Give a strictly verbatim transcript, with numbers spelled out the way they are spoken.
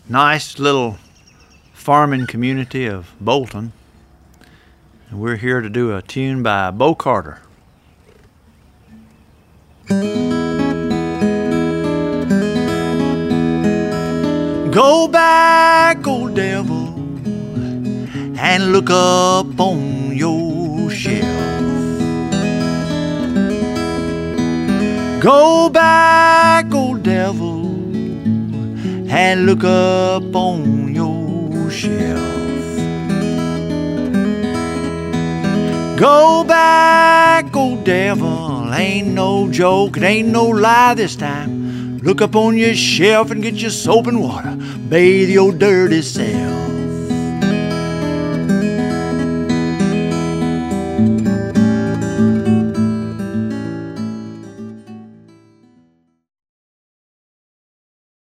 nice little farming community of Bolton. And we're here to do a tune by Bo Carter. Go back, old devil, and look up on your shelf. Go back, old devil, and look up on your shelf. Go back, old devil, ain't no joke, it ain't no lie this time. Look up on your shelf and get your soap and water, bathe your dirty self.